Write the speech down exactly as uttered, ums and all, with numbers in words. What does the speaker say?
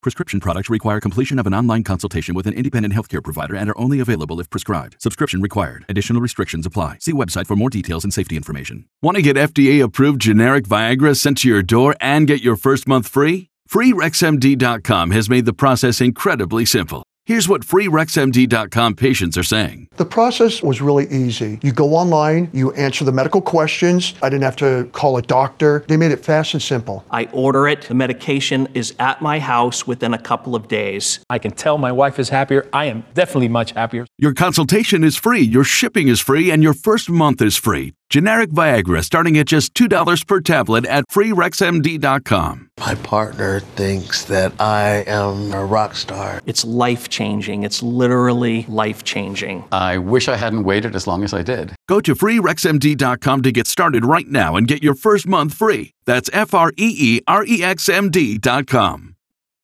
Prescription products require completion of an online consultation with an independent healthcare provider and are only available if prescribed. Subscription required. Additional restrictions apply. See website for more details and safety information. Want to get F D A-approved generic Viagra sent to your door and get your first month free? Free Rex M D dot com has made the process incredibly simple. Here's what Free Rex M D dot com patients are saying. The process was really easy. You go online, you answer the medical questions. I didn't have to call a doctor. They made it fast and simple. I order it. The medication is at my house within a couple of days. I can tell my wife is happier. I am definitely much happier. Your consultation is free, your shipping is free, and your first month is free. Generic Viagra starting at just two dollars per tablet at Free Rex M D dot com. My partner thinks that I am a rock star. It's life-changing. It's literally life-changing. I wish I hadn't waited as long as I did. Go to Free Rex M D dot com to get started right now and get your first month free. That's F R E E R E X M D dot com.